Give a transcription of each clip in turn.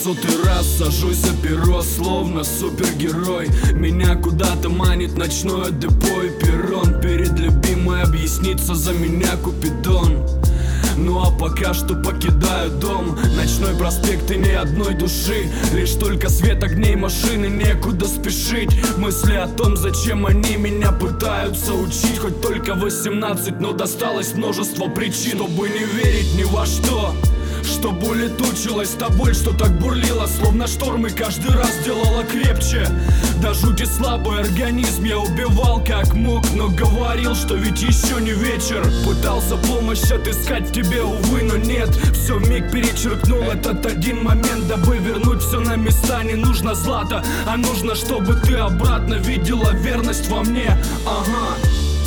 сотый раз сажусь за перо, словно супергерой. Меня куда-то манит ночное депо и перрон. Перед любимой объясниться за меня Купидон. Ну а пока что покидаю дом. Ночной проспект и ни одной души, лишь только свет огней машины, некуда спешить. Мысли о том, зачем они меня пытаются учить. Хоть только 18, но досталось множество причин, чтобы не верить ни во что. Чтобы улетучилась та боль, что так бурлила, словно шторм, и каждый раз делала крепче. До жути слабый организм я убивал как мог, но говорил, что ведь еще не вечер. Пытался помощь отыскать в тебе, увы, но нет. Все вмиг перечеркнул этот один момент. Дабы вернуть все на места, не нужно злато, а нужно, чтобы ты обратно видела верность во мне. Ага.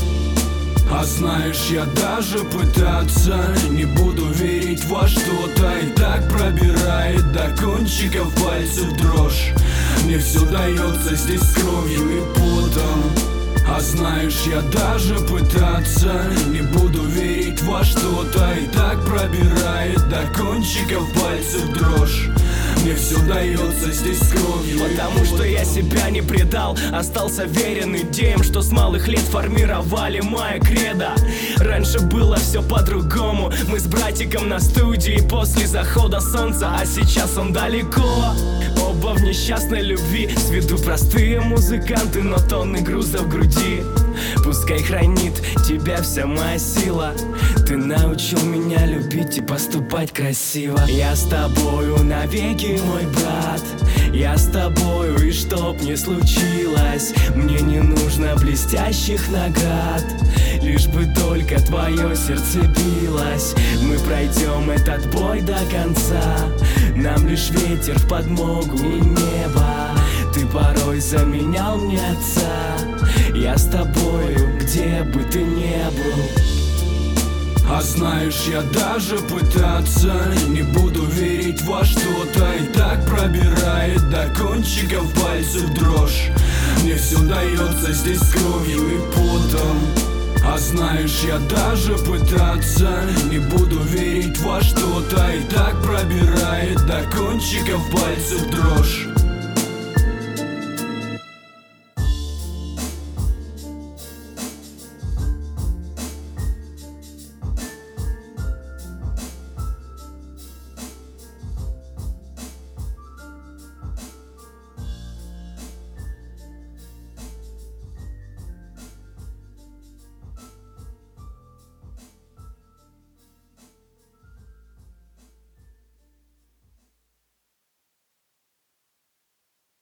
А знаешь, я даже пытаться не буду верить во что-то. И так пробирает до кончиков пальцев дрожь. Мне все дается здесь с кровью и потом. А знаешь, я даже пытаться не буду верить во что-то. И так пробирает до кончиков пальцев дрожь. Мне все дается здесь с кровью. Потому что я себя не предал, остался верен идеям, что с малых лет формировали моя кредо. Раньше было все по-другому. Мы с братиком на студии после захода солнца, а сейчас он далеко. Оба в несчастной любви, с виду простые музыканты, но тонны груза в груди. Пускай хранит тебя вся моя сила. Ты научил меня любить и поступать красиво. Я с тобою навеки, мой брат. Я с тобою, и чтоб не случилось, мне не нужно блестящих наград, лишь бы только твое сердце билось. Мы пройдем этот бой до конца. Нам лишь ветер в подмогу и небо. Ты порой заменял мне отца. Я с тобою, где бы ты ни был. А знаешь, я даже пытаться не буду верить во что-то. И так пробирает до кончиков пальцев дрожь. Мне все дается здесь с кровью и потом. А знаешь, я даже пытаться не буду верить во что-то. И так пробирает до кончиков пальцев дрожь.